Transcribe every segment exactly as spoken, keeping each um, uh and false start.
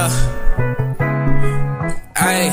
Yeah. Ay.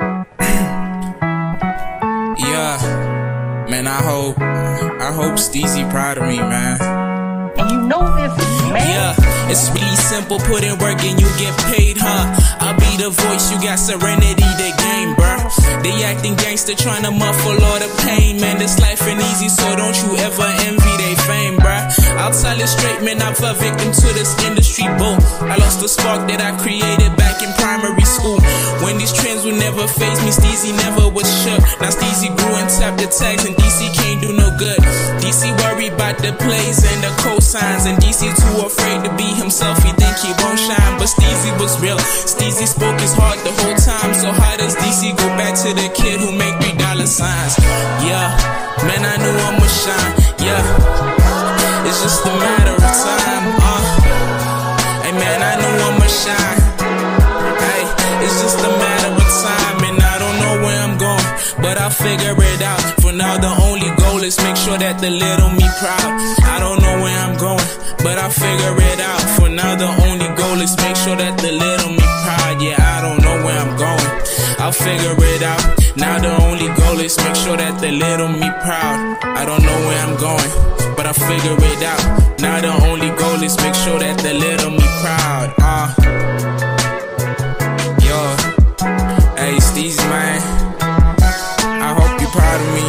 Yeah. Man, I hope, I hope Steezy proud of me, man. And you know this, man. Yeah, it's really simple, put in work and you get paid, huh? I'll be the voice, you got serenity, the game, bruh. They acting gangster, trying to muffle all the pain, man. This life ain't easy, so don't you ever envy they fame, bruh. I'll tell it straight, man, I'm a victim to this industry bull. I lost the spark that I created back in primary school. When these trends would never faze me, Steezy never was shook. Now Steezy grew and tapped the tags, and D C can't do no good. D C worried about the plays and the cosigns, and D C too afraid to be himself, he think he won't shine. But Steezy was real, Steezy spoke his heart the whole time. So how does D C go back to the kid who make me dollar signs? Yeah, man, I knew I'ma shine, yeah. It's just a matter of time, uh Hey man, I know I'ma shine. Hey, it's just a matter of time, and I don't know where I'm going, but I'll figure it out. For now, the only goal is make sure that the little me proud. I don't know where I'm going, but I'll figure it out. For now, the only goal is make sure that the little me proud. Yeah, I don't know where I'm going, I'll figure it out. Now the only goal is make sure that the little me proud. I don't know where I'm going, but I'll figure it out. Now the only goal is make sure that the little me proud. Uh Yo, hey Steezy, man, I hope you're proud of me.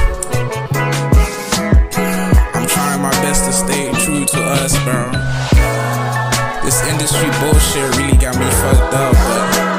I'm trying my best to stay true to us, bro. This industry bullshit really got me fucked up, but